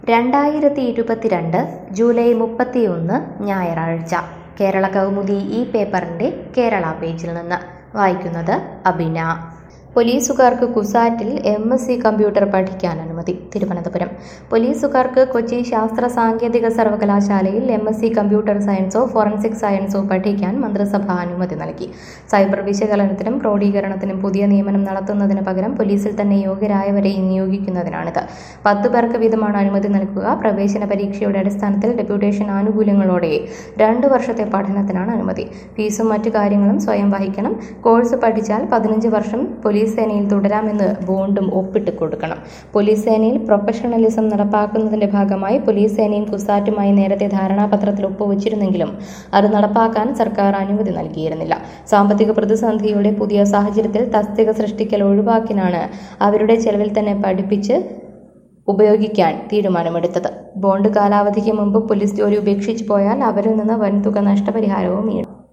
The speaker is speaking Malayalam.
2022 ജൂലൈ 31 ഞായറാഴ്ച കേരള കൗമുദി ഈ പേപ്പറിന്റെ കേരള പേജിൽ നിന്ന് വായിക്കുന്നത് അബിന. പോലീസുകാർക്ക് കുസാറ്റിൽ MSc കമ്പ്യൂട്ടർ പഠിക്കാൻ അനുമതി. തിരുവനന്തപുരം പോലീസുകാർക്ക് കൊച്ചി ശാസ്ത്ര സാങ്കേതിക സർവകലാശാലയിൽ MSc കമ്പ്യൂട്ടർ സയൻസോ ഫോറൻസിക് സയൻസോ പഠിക്കാൻ മന്ത്രിസഭ അനുമതി നൽകി. സൈബർ വിശകലനത്തിനും ക്രോഡീകരണത്തിനും പുതിയ നിയമനം നടത്തുന്നതിന് പകരം പോലീസിൽ തന്നെ യോഗ്യരായവരെ നിയോഗിക്കുന്നതിനാണിത്. 10 പേർക്ക് വീതമാണ് അനുമതി നൽകുക. പ്രവേശന പരീക്ഷയുടെ അടിസ്ഥാനത്തിൽ ഡെപ്യൂട്ടേഷൻ ആനുകൂല്യങ്ങളോടെ 2 വർഷത്തെ പഠനത്തിനാണ് അനുമതി. ഫീസും മറ്റു കാര്യങ്ങളും സ്വയം വഹിക്കണം. കോഴ്സ് പഠിച്ചാൽ 15 വർഷം പോലീസ് സേനയിൽ തുടരാമെന്ന് ബോണ്ടും ഒപ്പിട്ട് കൊടുക്കണം. പോലീസ് സേനയിൽ പ്രൊഫഷണലിസം നടപ്പാക്കുന്നതിന്റെ ഭാഗമായി പോലീസ് സേനയും കുസാറ്റുമായി നേരത്തെ ധാരണാപത്രത്തിൽ ഒപ്പുവച്ചിരുന്നെങ്കിലും അത് നടപ്പാക്കാൻ സർക്കാർ അനുമതി നൽകിയിരുന്നില്ല. സാമ്പത്തിക പ്രതിസന്ധിയുടെ പുതിയ സാഹചര്യത്തിൽ തസ്തിക സൃഷ്ടിക്കൽ ഒഴിവാക്കിനാണ് അവരുടെ ചെലവിൽ തന്നെ പഠിപ്പിച്ച് ഉപയോഗിക്കാൻ തീരുമാനമെടുത്തത്. ബോണ്ട് കാലാവധിക്ക് മുമ്പ് പോലീസ് ജോലി ഉപേക്ഷിച്ചു പോയാൽ അവരിൽ നിന്ന് വൻതുക നഷ്ടപരിഹാരവും ഈടാക്കും.